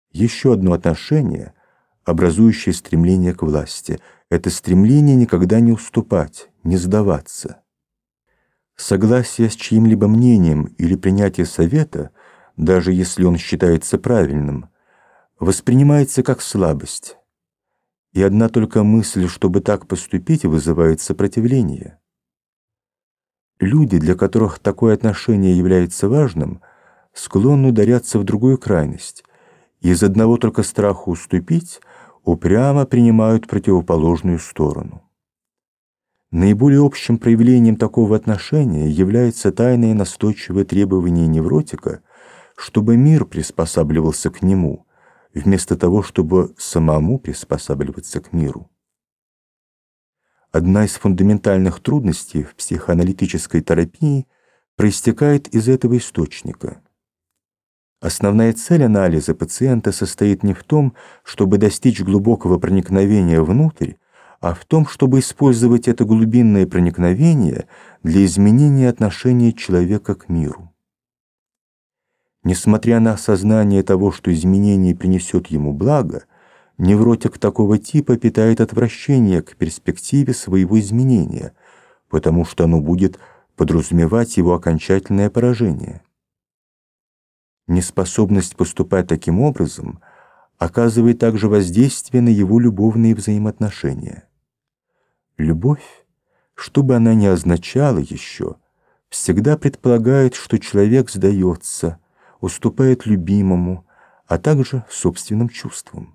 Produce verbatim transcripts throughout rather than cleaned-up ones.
Еще одно отношение, образующее стремление к власти, это стремление никогда не уступать, не сдаваться. Согласие с чьим-либо мнением или принятие совета, даже если он считается правильным, воспринимается как слабость, и одна только мысль, чтобы так поступить, вызывает сопротивление. Люди, для которых такое отношение является важным, склонны ударяться в другую крайность, и из одного только страха уступить упрямо принимают противоположную сторону. Наиболее общим проявлением такого отношения является тайное настойчивое требование невротика, чтобы мир приспосабливался к нему, вместо того, чтобы самому приспосабливаться к миру. Одна из фундаментальных трудностей в психоаналитической терапии проистекает из этого источника. Основная цель анализа пациента состоит не в том, чтобы достичь глубокого проникновения внутрь, а в том, чтобы использовать это глубинное проникновение для изменения отношения человека к миру. Несмотря на осознание того, что изменение принесет ему благо, невротик такого типа питает отвращение к перспективе своего изменения, потому что оно будет подразумевать его окончательное поражение. Неспособность поступать таким образом оказывает также воздействие на его любовные взаимоотношения. Любовь, что бы она ни означала еще, всегда предполагает, что человек сдается, уступает любимому, а также собственным чувствам.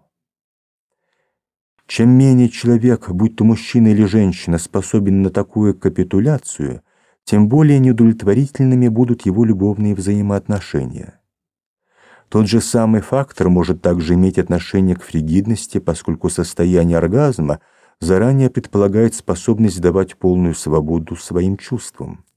Чем менее человек, будь то мужчина или женщина, способен на такую капитуляцию, тем более неудовлетворительными будут его любовные взаимоотношения. Тот же самый фактор может также иметь отношение к фригидности, поскольку состояние оргазма заранее предполагает способность давать полную свободу своим чувствам.